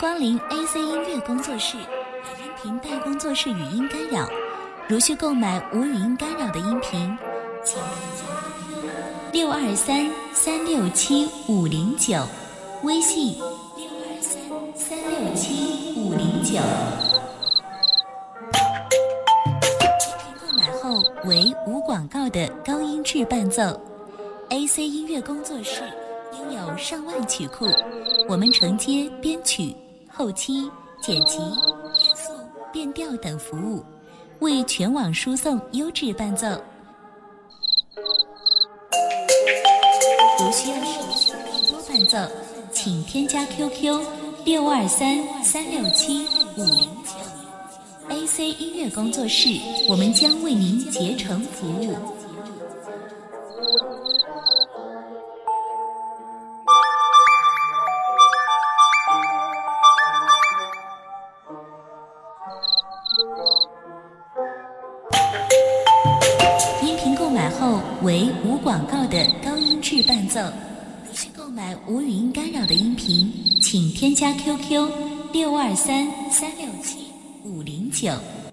光临 AC 音乐工作室，音频带工作室语音干扰。如需购买无语音干扰的音频，请623-367-509，微信623-367-509。购买后为无广告的高音质伴奏。AC 音乐工作室拥有上万曲库，我们承接编曲、后期、剪辑、变速、变调等服务，为全网输送优质伴奏。如需要试更多伴奏，请添加 QQ 623-367-509。AC 音乐工作室，我们将为您竭诚服务。音频购买后为无广告的高音质伴奏。如需购买无语音干扰的音频，请添加 QQ 623-367-509。